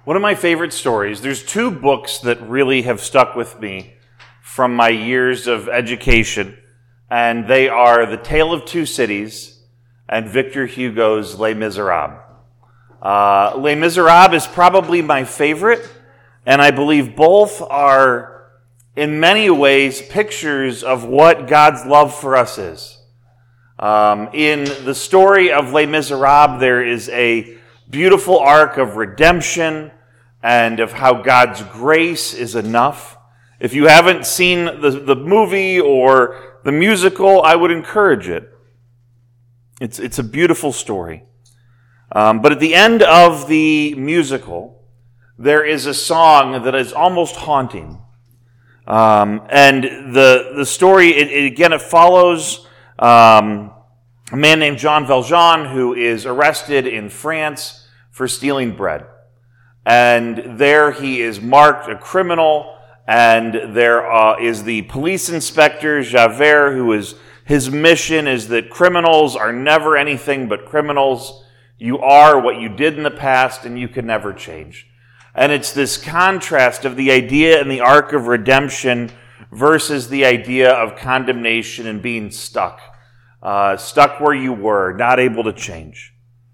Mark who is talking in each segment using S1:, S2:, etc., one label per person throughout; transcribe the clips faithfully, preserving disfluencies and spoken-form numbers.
S1: One of my favorite stories, there's two books that really have stuck with me from my years of education, and they are The Tale of Two Cities and Victor Hugo's Les Miserables. Uh, Les Miserables is probably my favorite, and I believe both are, in many ways, pictures of what God's love for us is. Um, in the story of Les Miserables, there is a beautiful arc of redemption and of how God's grace is enough. If you haven't seen the, the movie or the musical, I would encourage it. It's, it's a beautiful story. Um, but at the end of the musical, there is a song that is almost haunting. Um, and the the story, it, it, again, it follows um, a man named Jean Valjean who is arrested in France for stealing bread. And there he is marked a criminal, and there uh, is the police inspector, Javert, who is, his mission is that criminals are never anything but criminals. You are what you did in the past, and you can never change. And it's this contrast of the idea and the arc of redemption versus the idea of condemnation and being stuck. Uh, stuck where you were, not able to change.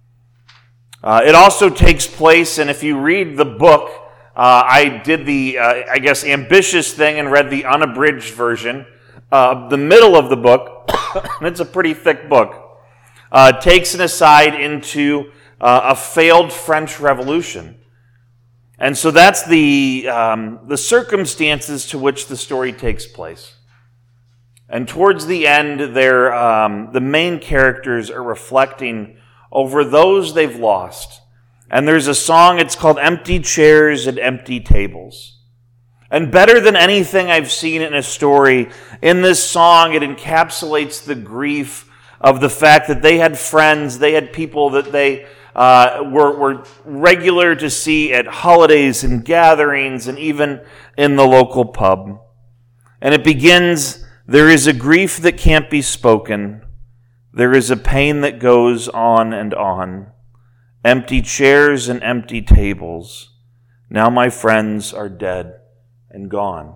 S1: Uh, it also takes place, and if you read the book, uh, I did the, uh, I guess, ambitious thing and read the unabridged version. Uh, the middle of the book, and it's a pretty thick book, uh, takes an aside into uh, a failed French Revolution. And so that's the um, the circumstances to which the story takes place. And towards the end, they're, um, the main characters are reflecting over those they've lost. And there's a song, it's called Empty Chairs and Empty Tables. And better than anything I've seen in a story, in this song it encapsulates the grief of the fact that they had friends, they had people that they uh, were, were regular to see at holidays and gatherings and even in the local pub. And it begins, there is a grief that can't be spoken. There is a pain that goes on and on. Empty chairs and empty tables. Now my friends are dead and gone.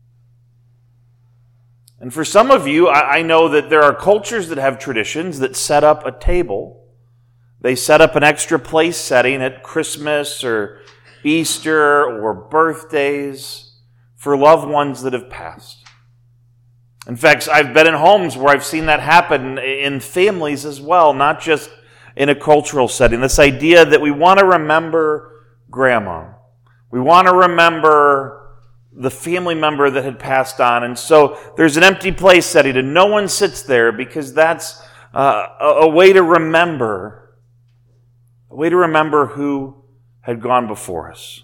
S1: And for some of you, I know that there are cultures that have traditions that set up a table. They set up an extra place setting at Christmas or Easter or birthdays for loved ones that have passed. In fact, I've been in homes where I've seen that happen in families as well, not just in a cultural setting. This idea that we want to remember grandma. We want to remember the family member that had passed on. And so there's an empty place setting, and no one sits there because that's uh, a, a way to remember, a way to remember who had gone before us.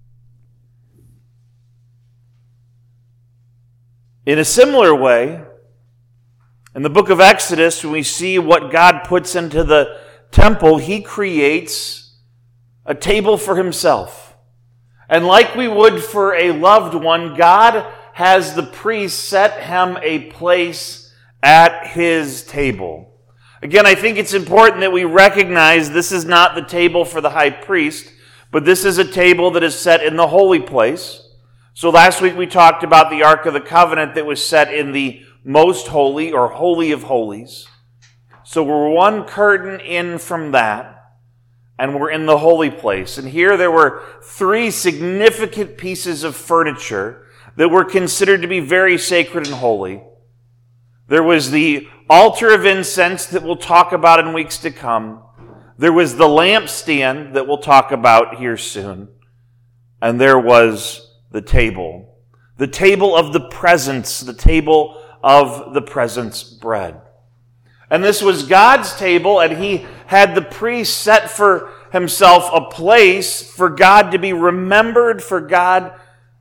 S1: In a similar way, in the book of Exodus, when we see what God puts into the temple, he creates a table for himself. And like we would for a loved one, God has the priest set him a place at his table. Again, I think it's important that we recognize this is not the table for the high priest, but this is a table that is set in the holy place. So last week we talked about the Ark of the Covenant that was set in the most holy or holy of holies. So we're one curtain in from that, and we're in the holy place. And here there were three significant pieces of furniture that were considered to be very sacred and holy. There was the altar of incense that we'll talk about in weeks to come. There was the lampstand that we'll talk about here soon. And there was the table. The table of the presence, the table of the presence bread. And this was God's table, and he had the priest set for himself a place for God to be remembered, for God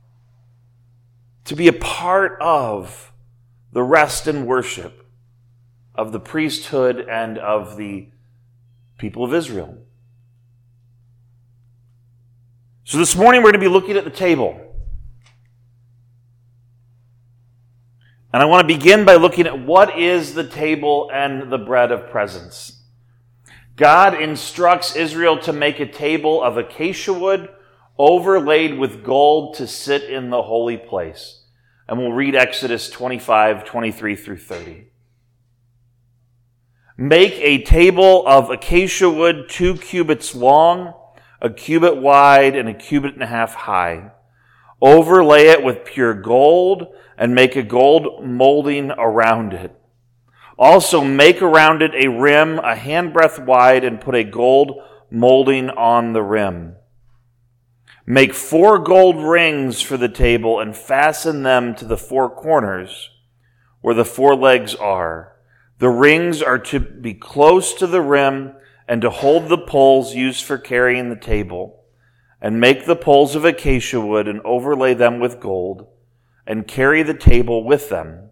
S1: to be a part of the rest and worship of the priesthood and of the people of Israel. So this morning we're going to be looking at the table. And I want to begin by looking at what is the table and the bread of presence. God instructs Israel to make a table of acacia wood overlaid with gold to sit in the holy place. And we'll read Exodus twenty-five, twenty-three through thirty. Make a table of acacia wood two cubits long, a cubit wide, and a cubit and a half high. Overlay it with pure gold, and make a gold molding around it. Also make around it a rim a handbreadth wide, and put a gold molding on the rim. Make four gold rings for the table, and fasten them to the four corners where the four legs are. The rings are to be close to the rim and to hold the poles used for carrying the table. And make the poles of acacia wood and overlay them with gold, and carry the table with them.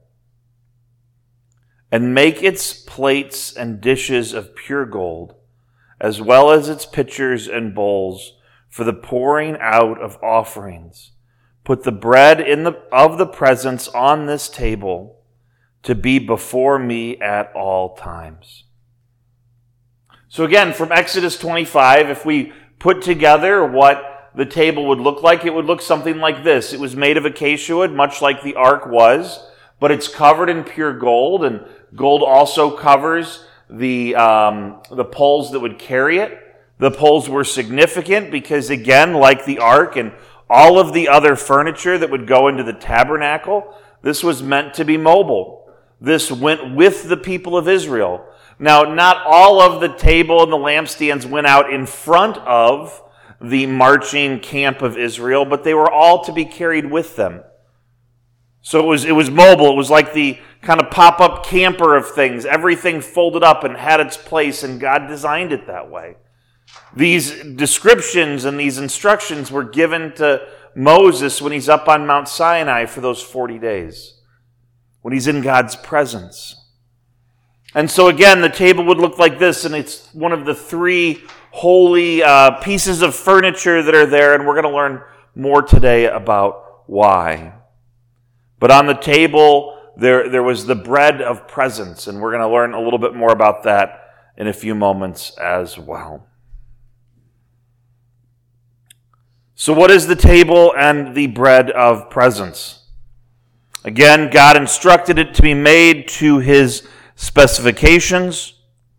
S1: And make its plates and dishes of pure gold, as well as its pitchers and bowls for the pouring out of offerings. Put the bread in the of the presence on this table, to be before me at all times. So again, from Exodus twenty-five, if we put together what the table would look like, it would look something like this. It was made of acacia wood, much like the ark was, but it's covered in pure gold, and gold also covers the, um, the poles that would carry it. The poles were significant because, again, like the ark and all of the other furniture that would go into the tabernacle, this was meant to be mobile. This went with the people of Israel. Now, not all of the table and the lampstands went out in front of the marching camp of Israel, but they were all to be carried with them. So it was, it was mobile. It was like the kind of pop-up camper of things. Everything folded up and had its place, and God designed it that way. These descriptions and these instructions were given to Moses when he's up on Mount Sinai for those forty days. When he's in God's presence. And so again, the table would look like this, and it's one of the three holy uh, pieces of furniture that are there, and we're going to learn more today about why. But on the table, there, there was the bread of presence, and we're going to learn a little bit more about that in a few moments as well. So what is the table and the bread of presence? Again, God instructed it to be made to his specifications.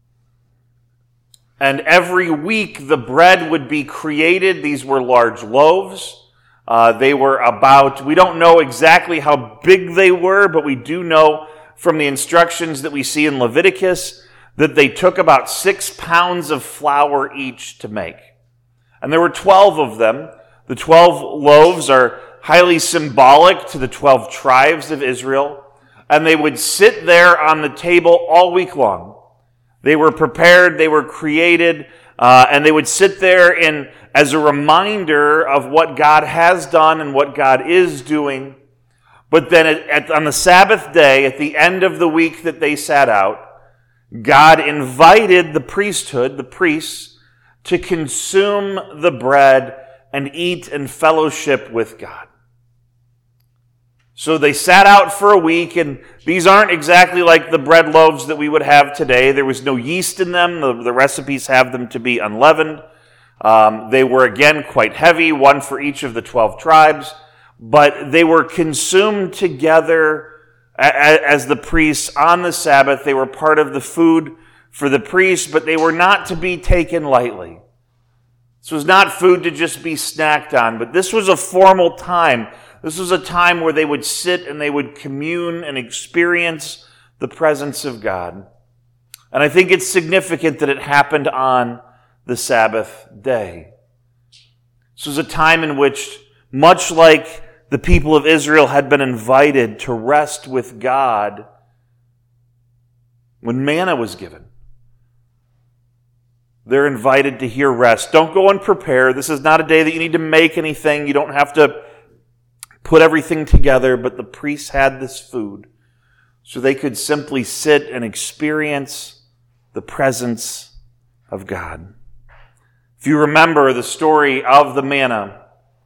S1: And every week the bread would be created. These were large loaves. Uh, they were about, we don't know exactly how big they were, but we do know from the instructions that we see in Leviticus that they took about six pounds of flour each to make. And there were twelve of them. The twelve loaves are highly symbolic to the twelve tribes of Israel, and they would sit there on the table all week long. They were prepared, they were created, uh, and they would sit there in as a reminder of what God has done and what God is doing. But then at, at, on the Sabbath day, at the end of the week that they sat out, God invited the priesthood, the priests, to consume the bread and eat and fellowship with God. So they sat out for a week, and these aren't exactly like the bread loaves that we would have today. There was no yeast in them. The, the recipes have them to be unleavened. Um, they were, again, quite heavy, one for each of the twelve tribes, but they were consumed together as the priests on the Sabbath. They were part of the food for the priests, but they were not to be taken lightly. This was not food to just be snacked on, but this was a formal time. This was a time where they would sit and they would commune and experience the presence of God. And I think it's significant that it happened on the Sabbath day. This was a time in which, much like the people of Israel had been invited to rest with God when manna was given, they're invited to hear rest. Don't go unprepared. This is not a day that you need to make anything. You don't have to put everything together, but the priests had this food so they could simply sit and experience the presence of God. If you remember the story of the manna,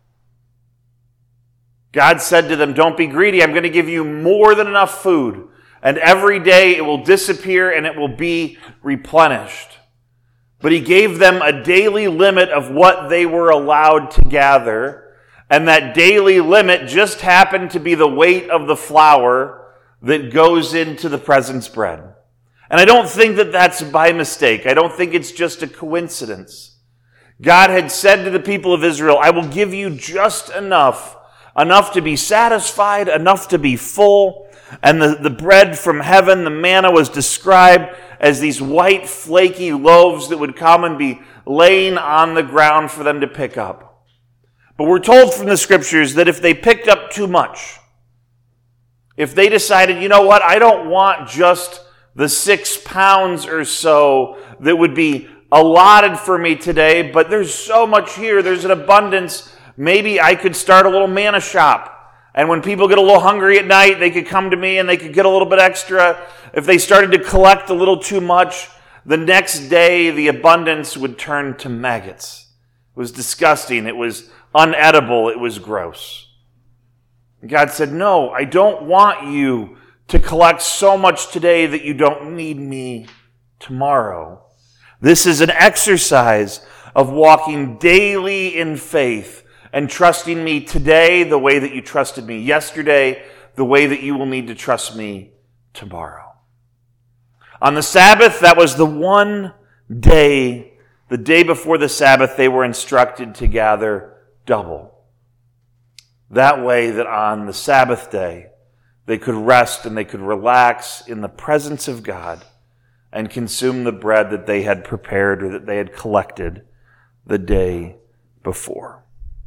S1: God said to them, "Don't be greedy. I'm going to give you more than enough food, and every day it will disappear and it will be replenished." but he gave them a daily limit of what they were allowed to gather, and that daily limit just happened to be the weight of the flour that goes into the presence bread. And I don't think that that's by mistake. I don't think it's just a coincidence. God had said to the people of Israel, I will give you just enough, enough to be satisfied, enough to be full. And the, the bread from heaven, the manna, was described as these white, flaky loaves that would come and be laying on the ground for them to pick up. But we're told from the scriptures that if they picked up too much, if they decided, you know what, I don't want just the six pounds or so that would be allotted for me today, but there's so much here, there's an abundance, maybe I could start a little manna shop. And when people get a little hungry at night, they could come to me and they could get a little bit extra. If they started to collect a little too much, the next day the abundance would turn to maggots. It was disgusting. It was unedible. It was gross. God said, no, I don't want you to collect so much today that you don't need me tomorrow. This is an exercise of walking daily in faith and trusting me today the way that you trusted me yesterday, the way that you will need to trust me tomorrow. On the Sabbath, that was the one day, the day before the Sabbath, they were instructed to gather double. That way that on the Sabbath day, they could rest and they could relax in the presence of God and consume the bread that they had prepared or that they had collected the day before.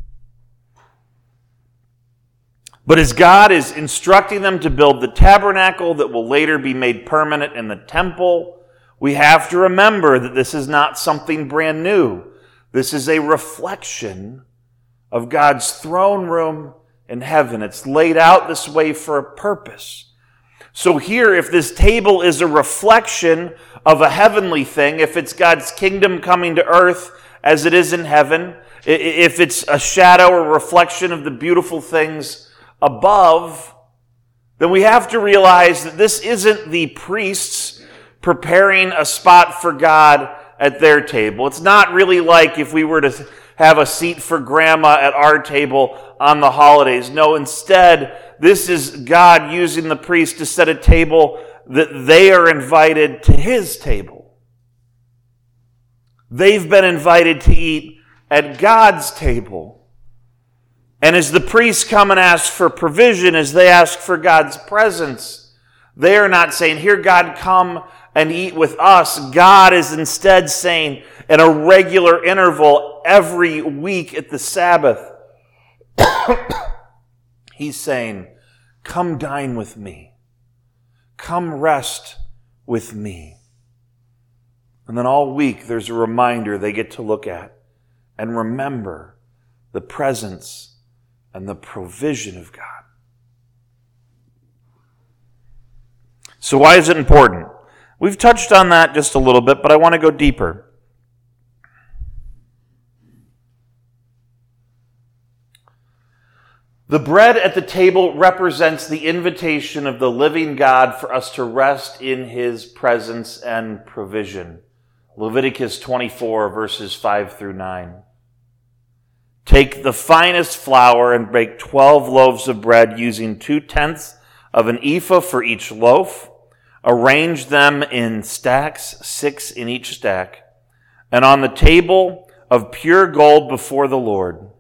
S1: But as God is instructing them to build the tabernacle that will later be made permanent in the temple, we have to remember that this is not something brand new. This is a reflection of God's throne room in heaven. It's laid out this way for a purpose. So here, if this table is a reflection of a heavenly thing, if it's God's kingdom coming to earth as it is in heaven, if it's a shadow or reflection of the beautiful things above, then we have to realize that this isn't the priests preparing a spot for God at their table. It's not really like if we were to have a seat for grandma at our table on the holidays. No, instead, this is God using the priest to set a table that they are invited to his table. They've been invited to eat at God's table. And as the priests come and ask for provision, as they ask for God's presence, they are not saying, here, God, come and eat with us. God is instead saying, in a regular interval, every week at the Sabbath, he's saying, come dine with me. Come rest with me. And then all week, there's a reminder they get to look at and remember the presence and the provision of God. So why is it important? We've touched on that just a little bit, but I want to go deeper. The bread at the table represents the invitation of the living God for us to rest in his presence and provision. Leviticus twenty-four, verses five through nine. Take the finest flour and bake twelve loaves of bread using two-tenths of an ephah for each loaf. Arrange them in stacks, six in each stack, and on the table of pure gold before the Lord.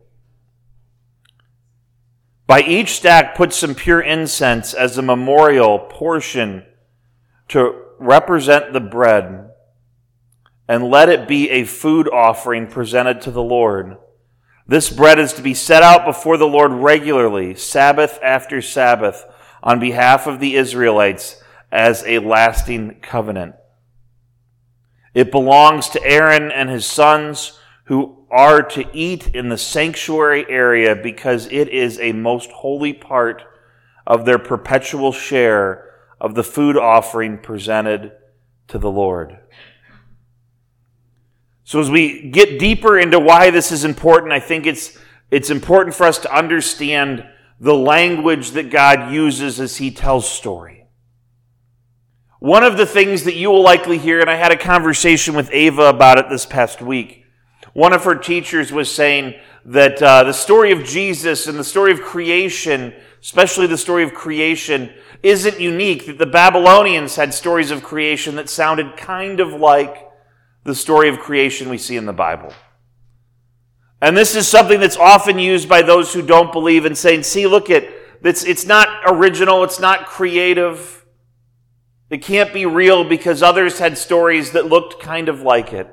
S1: By each stack put some pure incense as a memorial portion to represent the bread, and let it be a food offering presented to the Lord. This bread is to be set out before the Lord regularly, Sabbath after Sabbath, on behalf of the Israelites as a lasting covenant. It belongs to Aaron and his sons, who are to eat in the sanctuary area because it is a most holy part of their perpetual share of the food offering presented to the Lord. So as we get deeper into why this is important, I think it's it's important for us to understand the language that God uses as he tells story. One of the things that you will likely hear, and I had a conversation with Ava about it this past week, one of her teachers was saying that uh, the story of Jesus and the story of creation, especially the story of creation, isn't unique, that the Babylonians had stories of creation that sounded kind of like the story of creation we see in the Bible. And this is something that's often used by those who don't believe and saying, see, look at, it's, it's not original, it's not creative, it can't be real because others had stories that looked kind of like it.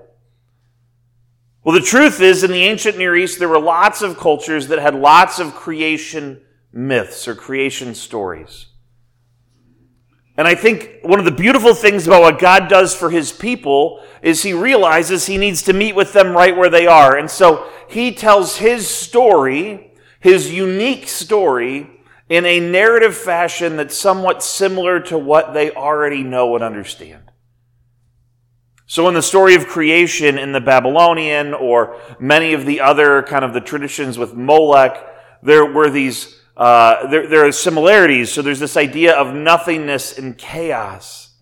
S1: Well, the truth is, in the ancient Near East, there were lots of cultures that had lots of creation myths or creation stories. And I think one of the beautiful things about what God does for his people is he realizes he needs to meet with them right where they are. And so he tells his story, his unique story, in a narrative fashion that's somewhat similar to what they already know and understand. So in the story of creation in the Babylonian or many of the other kind of the traditions with Molech, there were these Uh, there, there are similarities. So there's this idea of nothingness and chaos.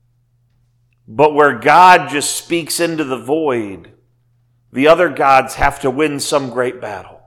S1: But where God just speaks into the void, the other gods have to win some great battle.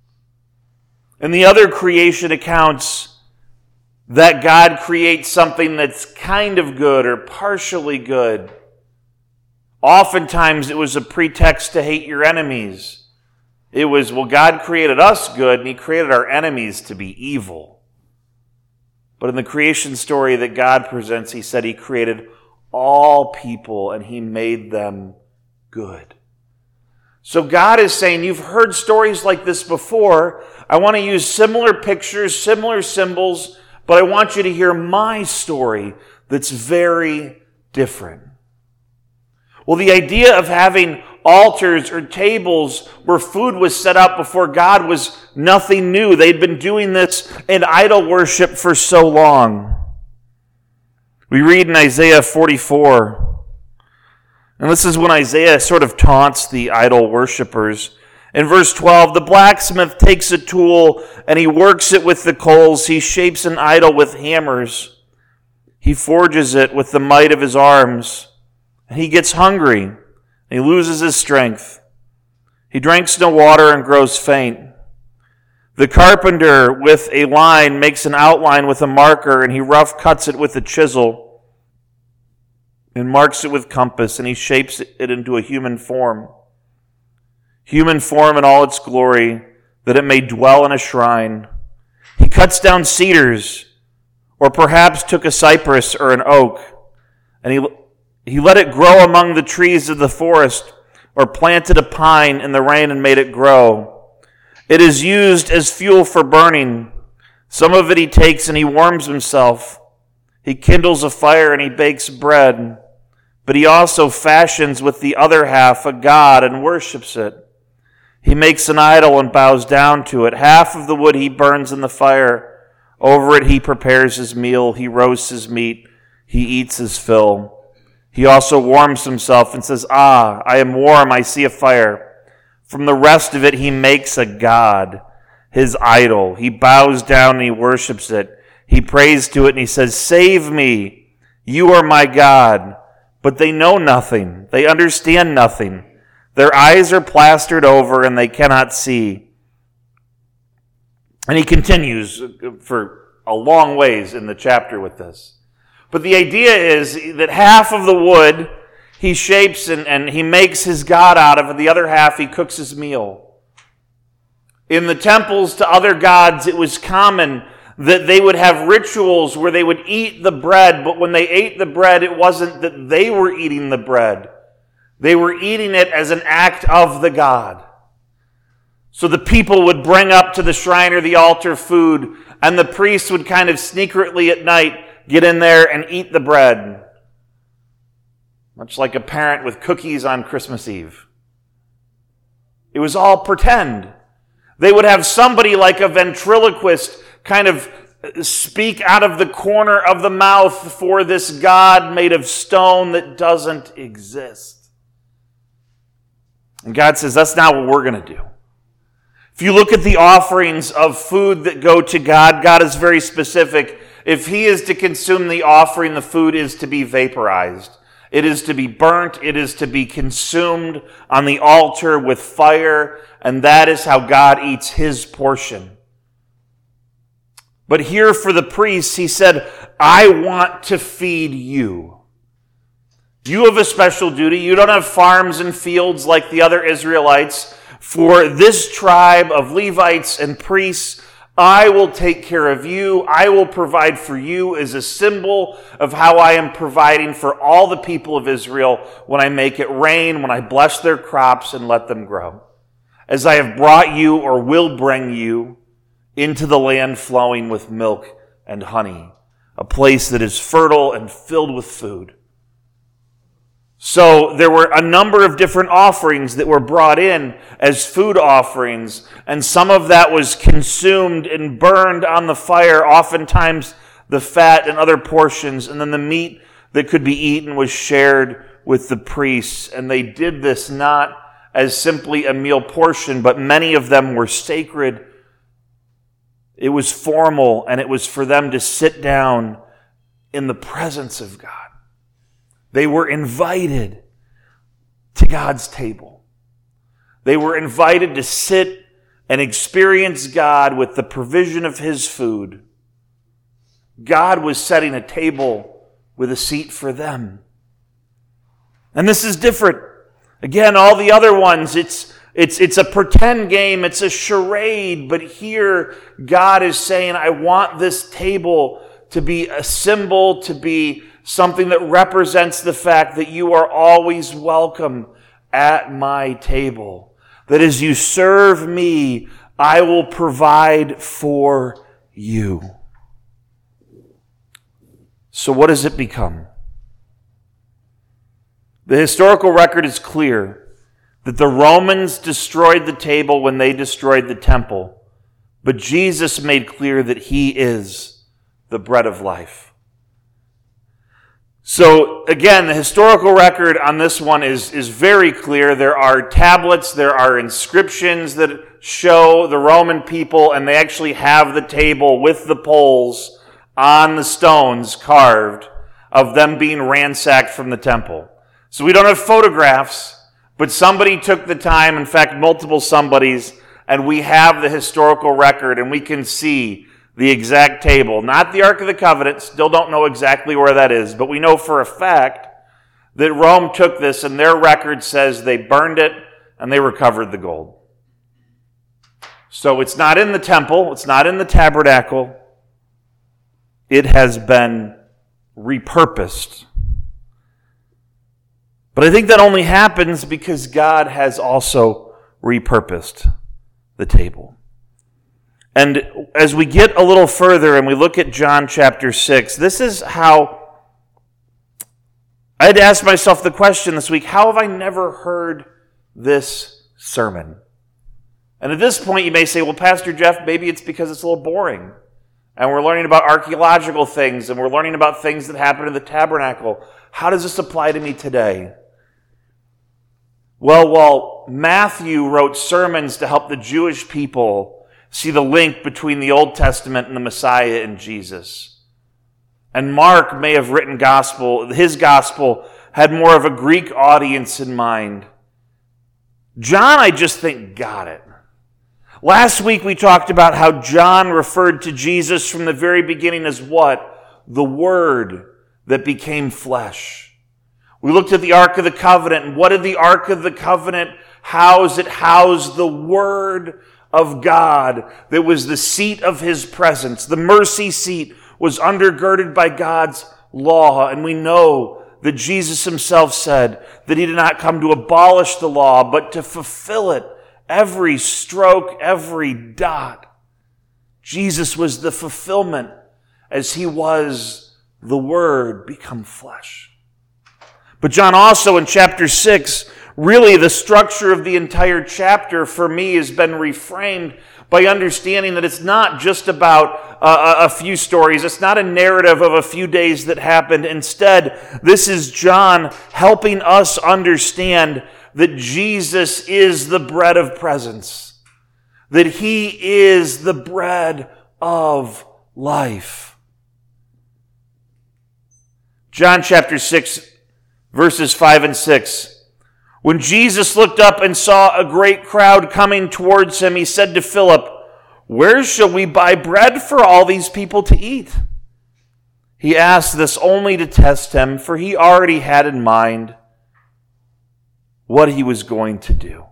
S1: In the other creation accounts, that God creates something that's kind of good or partially good. Oftentimes it was a pretext to hate your enemies. It was, well, God created us good, and he created our enemies to be evil. But in the creation story that God presents, he said he created all people, and he made them good. So God is saying, you've heard stories like this before. I want to use similar pictures, similar symbols, but I want you to hear my story that's very different. Well, the idea of having altars or tables where food was set up before God was nothing new. They'd been doing this in idol worship for so long. We read in Isaiah forty-four, and this is when Isaiah sort of taunts the idol worshipers. In verse twelve, the blacksmith takes a tool and he works it with the coals. He shapes an idol with hammers. He forges it with the might of his arms. And he gets hungry. He loses his strength. He drinks no water and grows faint. The carpenter with a line makes an outline with a marker, and he rough cuts it with a chisel and marks it with compass, and he shapes it into a human form. Human form in all its glory, that it may dwell in a shrine. He cuts down cedars, or perhaps took a cypress or an oak, and he He let it grow among the trees of the forest, or planted a pine in the rain and made it grow. It is used as fuel for burning. Some of it he takes and he warms himself. He kindles a fire and he bakes bread. But he also fashions with the other half a god and worships it. He makes an idol and bows down to it. Half of the wood he burns in the fire. Over it he prepares his meal. He roasts his meat. He eats his fill. He also warms himself and says, ah, I am warm, I see a fire. From the rest of it he makes a god, his idol. He bows down and he worships it. He prays to it and he says, save me, you are my God. But they know nothing. They understand nothing. Their eyes are plastered over and they cannot see. And he continues for a long ways in the chapter with this. But the idea is that half of the wood he shapes and, and he makes his god out of, and the other half he cooks his meal. In the temples to other gods, it was common that they would have rituals where they would eat the bread, but when they ate the bread, it wasn't that they were eating the bread. They were eating it as an act of the god. So the people would bring up to the shrine or the altar food, and the priest would kind of secretly at night get in there and eat the bread. Much like a parent with cookies on Christmas Eve. It was all pretend. They would have somebody like a ventriloquist kind of speak out of the corner of the mouth for this God made of stone that doesn't exist. And God says, that's not what we're going to do. If you look at the offerings of food that go to God, God is very specific. If he is to consume the offering, the food is to be vaporized. It is to be burnt. It is to be consumed on the altar with fire. And that is how God eats his portion. But here for the priests, he said, I want to feed you. You have a special duty. You don't have farms and fields like the other Israelites. For this tribe of Levites and priests, I will take care of you. I will provide for you as a symbol of how I am providing for all the people of Israel when I make it rain, when I bless their crops and let them grow. As I have brought you or will bring you into the land flowing with milk and honey, a place that is fertile and filled with food. So there were a number of different offerings that were brought in as food offerings, and some of that was consumed and burned on the fire, oftentimes the fat and other portions, and then the meat that could be eaten was shared with the priests. And they did this not as simply a meal portion, but many of them were sacred. It was formal, and it was for them to sit down in the presence of God. They were invited to God's table. They were invited to sit and experience God with the provision of his food. God was setting a table with a seat for them. And this is different. Again, all the other ones, it's It's, it's a pretend game. It's a charade. But here, God is saying, I want this table to be a symbol, to be something that represents the fact that you are always welcome at my table. That as you serve me, I will provide for you. So what does it become? The historical record is clear that the Romans destroyed the table when they destroyed the temple, but Jesus made clear that he is the bread of life. So again, the historical record on this one is, is very clear. There are tablets, there are inscriptions that show the Roman people, and they actually have the table with the poles on the stones carved of them being ransacked from the temple. So we don't have photographs, but somebody took the time, in fact, multiple somebodies, and we have the historical record, and we can see the exact table. Not the Ark of the Covenant, still don't know exactly where that is, but we know for a fact that Rome took this, and their record says they burned it, and they recovered the gold. So it's not in the temple, it's not in the tabernacle. It has been repurposed. But I think that only happens because God has also repurposed the table. And as we get a little further and we look at John chapter six, this is how I had to ask myself the question this week, how have I never heard this sermon? And at this point you may say, well, Pastor Jeff, maybe it's because it's a little boring. And we're learning about archaeological things, and we're learning about things that happened in the tabernacle. How does this apply to me today? Well, while Matthew wrote sermons to help the Jewish people see the link between the Old Testament and the Messiah and Jesus, and Mark may have written gospel, his gospel had more of a Greek audience in mind, John, I just think, got it. Last week we talked about how John referred to Jesus from the very beginning as what? The Word that became flesh. We looked at the Ark of the Covenant, and what did the Ark of the Covenant house? It housed the Word of God that was the seat of His presence. The mercy seat was undergirded by God's law, and we know that Jesus Himself said that He did not come to abolish the law, but to fulfill it. Every stroke, every dot. Jesus was the fulfillment as He was the Word become flesh. But John also in chapter six, really the structure of the entire chapter for me has been reframed by understanding that it's not just about a, a few stories. It's not a narrative of a few days that happened. Instead, this is John helping us understand that Jesus is the bread of presence, that He is the bread of life. John chapter six, verses five and six. When Jesus looked up and saw a great crowd coming towards him, he said to Philip, "Where shall we buy bread for all these people to eat?" He asked this only to test him, for he already had in mind what he was going to do.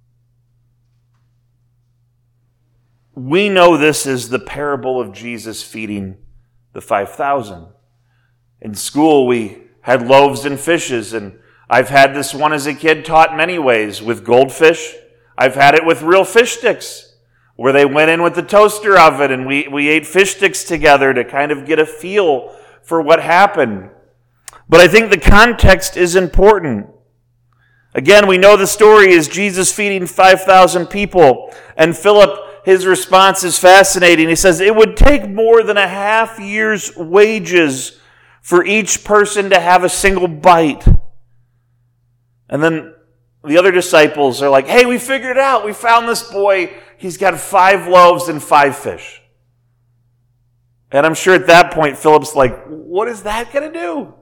S1: We know this is the parable of Jesus feeding the five thousand. In school, we had loaves and fishes, and I've had this one as a kid taught many ways with goldfish. I've had it with real fish sticks, where they went in with the toaster oven and we, we ate fish sticks together to kind of get a feel for what happened. But I think the context is important. Again, we know the story is Jesus feeding five thousand people, and Philip, his response is fascinating. He says, it would take more than a half year's wages for each person to have a single bite. And then the other disciples are like, hey, we figured it out. We found this boy. He's got five loaves and five fish. And I'm sure at that point, Philip's like, what is that going to do?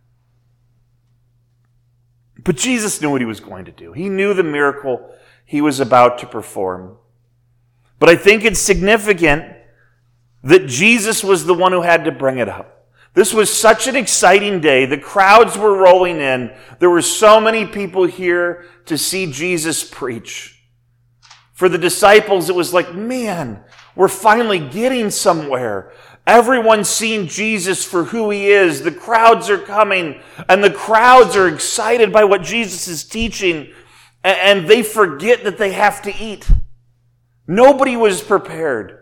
S1: But Jesus knew what he was going to do. He knew the miracle he was about to perform. But I think it's significant that Jesus was the one who had to bring it up. This was such an exciting day. The crowds were rolling in. There were so many people here to see Jesus preach. For the disciples, it was like, man, we're finally getting somewhere. Everyone's seeing Jesus for who he is. The crowds are coming, and the crowds are excited by what Jesus is teaching, and they forget that they have to eat. Nobody was prepared.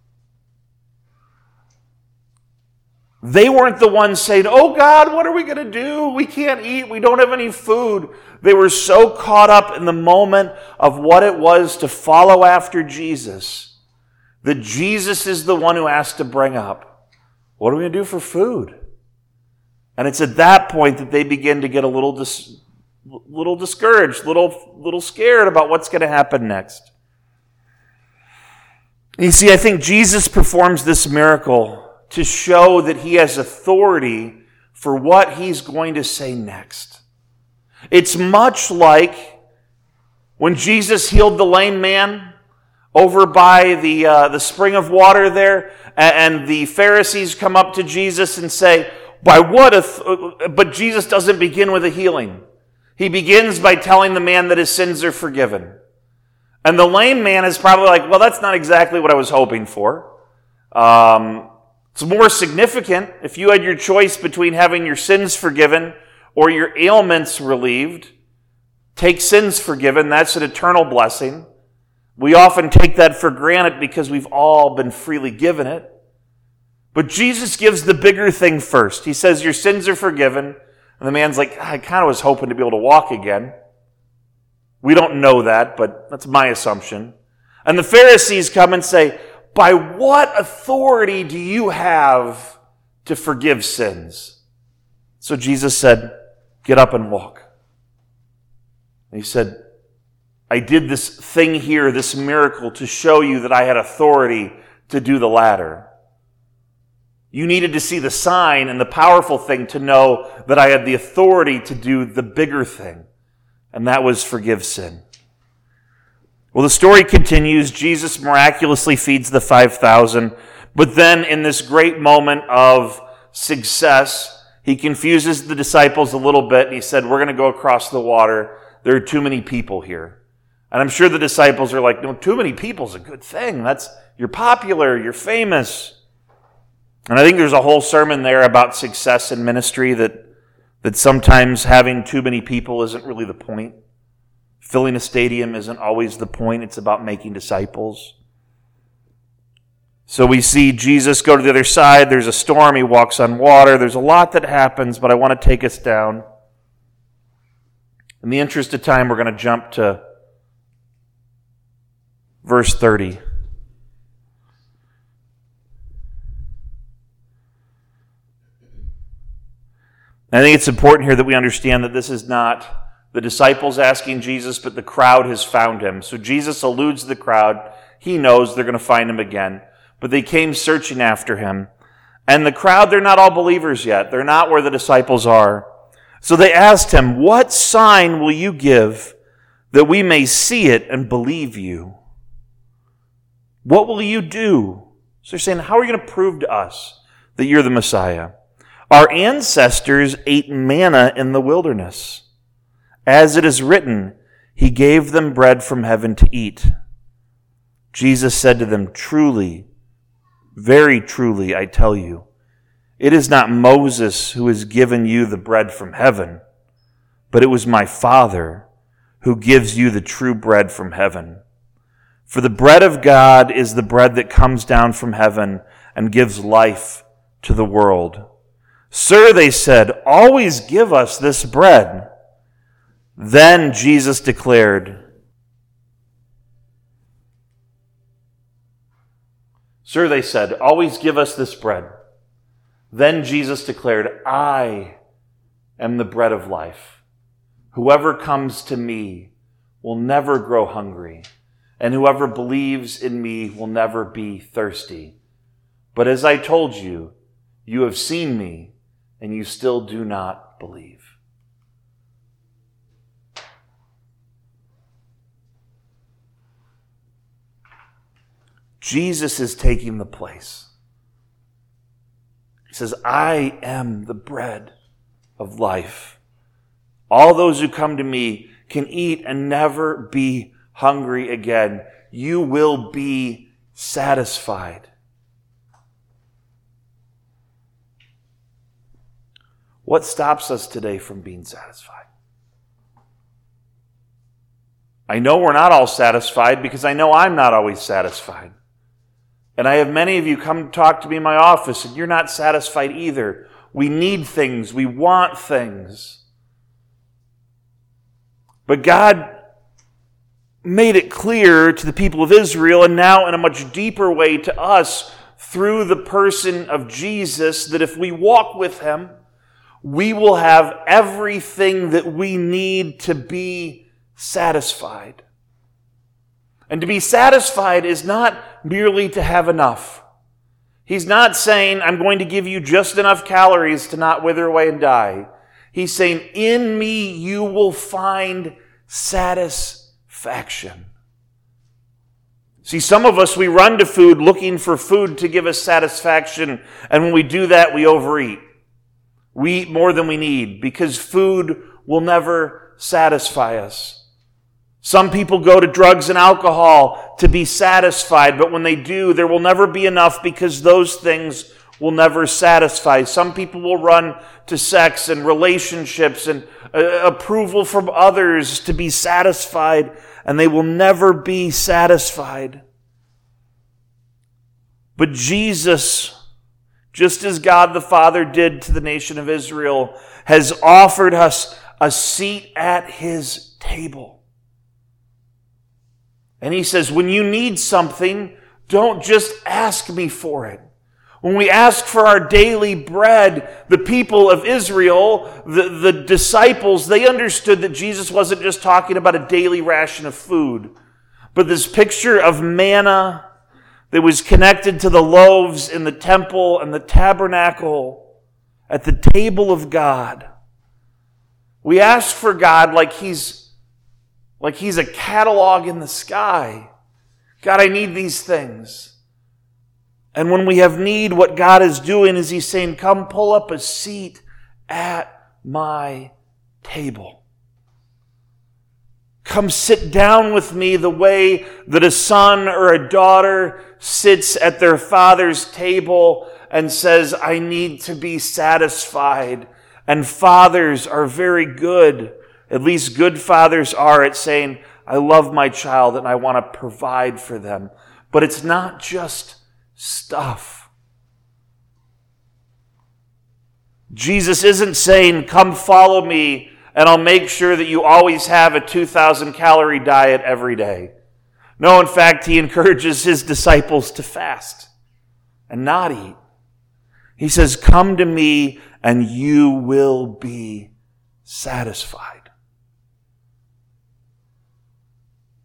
S1: They weren't the ones saying, oh God, what are we going to do? We can't eat. We don't have any food. They were so caught up in the moment of what it was to follow after Jesus that Jesus is the one who has to bring up, what are we going to do for food? And it's at that point that they begin to get a little dis- little discouraged, little, little scared about what's going to happen next. You see, I think Jesus performs this miracle to show that he has authority for what he's going to say next. It's much like when Jesus healed the lame man over by the uh, the spring of water there, and the Pharisees come up to Jesus and say, by what authority? But Jesus doesn't begin with a healing. He begins by telling the man that his sins are forgiven. And the lame man is probably like, well, that's not exactly what I was hoping for. Um, it's more significant. If you had your choice between having your sins forgiven or your ailments relieved, take sins forgiven. That's an eternal blessing. We often take that for granted because we've all been freely given it. But Jesus gives the bigger thing first. He says, your sins are forgiven. And the man's like, I kind of was hoping to be able to walk again. We don't know that, but that's my assumption. And the Pharisees come and say, by what authority do you have to forgive sins? So Jesus said, get up and walk. And he said, I did this thing here, this miracle, to show you that I had authority to do the latter. You needed to see the sign and the powerful thing to know that I had the authority to do the bigger thing, and that was forgive sin. Well, the story continues. Jesus miraculously feeds the five thousand, but then in this great moment of success, he confuses the disciples a little bit, and he said, we're going to go across the water. There are too many people here. And I'm sure the disciples are like, no, too many people is a good thing. That's, you're popular, you're famous. And I think there's a whole sermon there about success in ministry, that, that sometimes having too many people isn't really the point. Filling a stadium isn't always the point. It's about making disciples. So we see Jesus go to the other side. There's a storm. He walks on water. There's a lot that happens, but I want to take us down. In the interest of time, we're going to jump to verse thirty. I think it's important here that we understand that this is not the disciples asking Jesus, but the crowd has found him. So Jesus alludes to the crowd. He knows they're going to find him again. But they came searching after him. And the crowd, they're not all believers yet. They're not where the disciples are. So they asked him, "What sign will you give that we may see it and believe you? What will you do?" So they're saying, how are you going to prove to us that you're the Messiah? "Our ancestors ate manna in the wilderness. As it is written, he gave them bread from heaven to eat." Jesus said to them, "Truly, very truly, I tell you, it is not Moses who has given you the bread from heaven, but it was my Father who gives you the true bread from heaven. For the bread of God is the bread that comes down from heaven and gives life to the world." "Sir," they said, "always give us this bread." Then Jesus declared, "Sir," they said, "always give us this bread." Then Jesus declared, "I am the bread of life. Whoever comes to me will never grow hungry, and whoever believes in me will never be thirsty. But as I told you, you have seen me, and you still do not believe." Jesus is taking the place. He says, "I am the bread of life. All those who come to me can eat and never be hungry again. You will be satisfied." What stops us today from being satisfied? I know we're not all satisfied because I know I'm not always satisfied. And I have many of you come talk to me in my office and you're not satisfied either. We need things. We want things. But God made it clear to the people of Israel, and now in a much deeper way to us through the person of Jesus, that if we walk with him, we will have everything that we need to be satisfied. And to be satisfied is not merely to have enough. He's not saying, "I'm going to give you just enough calories to not wither away and die." He's saying, "In me you will find satisfaction." See, some of us, we run to food looking for food to give us satisfaction. And when we do that, we overeat. We eat more than we need because food will never satisfy us. Some people go to drugs and alcohol to be satisfied, but when they do, there will never be enough because those things will never satisfy. Some people will run to sex and relationships and uh, approval from others to be satisfied, and they will never be satisfied. But Jesus, just as God the Father did to the nation of Israel, has offered us a seat at his table. And he says, when you need something, don't just ask me for it. When we ask for our daily bread, the people of Israel, the, the disciples, they understood that Jesus wasn't just talking about a daily ration of food, but this picture of manna that was connected to the loaves in the temple and the tabernacle at the table of God. We ask for God like he's Like he's a catalog in the sky. God, I need these things. And when we have need, what God is doing is he's saying, come pull up a seat at my table. Come sit down with me the way that a son or a daughter sits at their father's table and says, I need to be satisfied. And fathers are very good. At least good fathers are at saying, I love my child and I want to provide for them. But it's not just stuff. Jesus isn't saying, come follow me and I'll make sure that you always have a two thousand calorie diet every day. No, in fact, he encourages his disciples to fast and not eat. He says, come to me and you will be satisfied.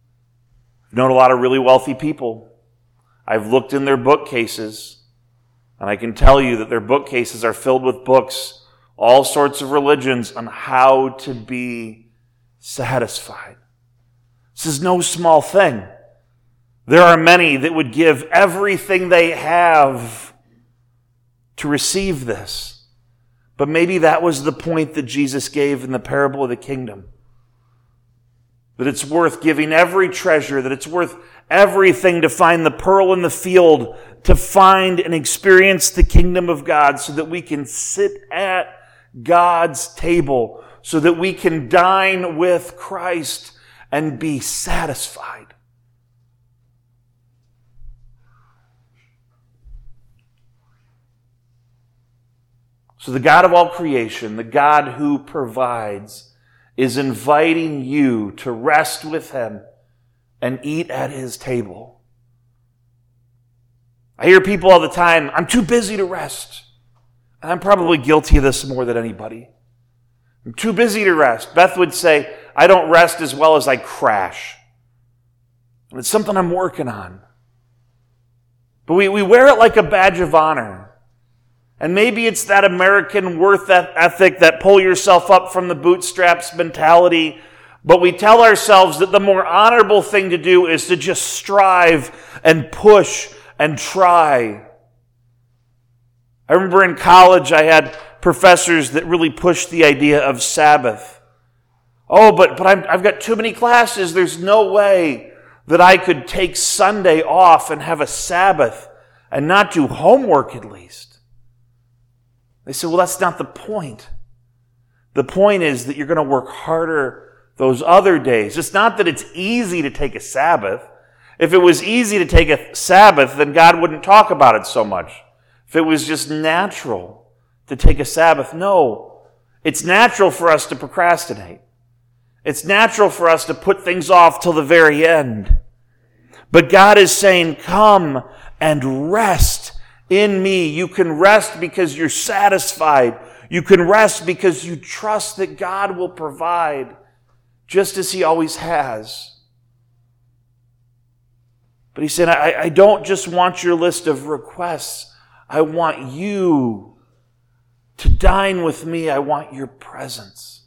S1: I've known a lot of really wealthy people. I've looked in their bookcases. And I can tell you that their bookcases are filled with books, all sorts of religions, on how to be satisfied. This is no small thing. There are many that would give everything they have to receive this. But maybe that was the point that Jesus gave in the parable of the kingdom. That it's worth giving every treasure, that it's worth everything to find the pearl in the field, to find and experience the kingdom of God so that we can sit at God's table, so that we can dine with Christ and be satisfied. So the God of all creation, the God who provides, is inviting you to rest with Him and eat at His table. I hear people all the time, I'm too busy to rest. And I'm probably guilty of this more than anybody. I'm too busy to rest. Beth would say, I don't rest as well as I crash. And it's something I'm working on. But we, we wear it like a badge of honor. And maybe it's that American worth ethic, that pull yourself up from the bootstraps mentality. But we tell ourselves that the more honorable thing to do is to just strive and push and try. I remember in college I had professors that really pushed the idea of Sabbath. Oh, but, but I'm, I've got too many classes. There's no way that I could take Sunday off and have a Sabbath and not do homework at least. They said, well, that's not the point. The point is that you're going to work harder those other days. It's not that it's easy to take a Sabbath. If it was easy to take a Sabbath, then God wouldn't talk about it so much. If it was just natural to take a Sabbath, no. It's natural for us to procrastinate. It's natural for us to put things off till the very end. But God is saying, come and rest in me. You can rest because you're satisfied. You can rest because you trust that God will provide, just as He always has. But He said, I, I don't just want your list of requests. I want you to dine with me. I want your presence.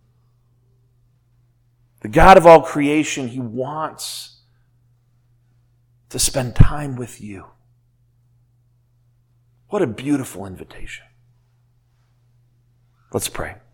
S1: The God of all creation, He wants to spend time with you. What a beautiful invitation. Let's pray.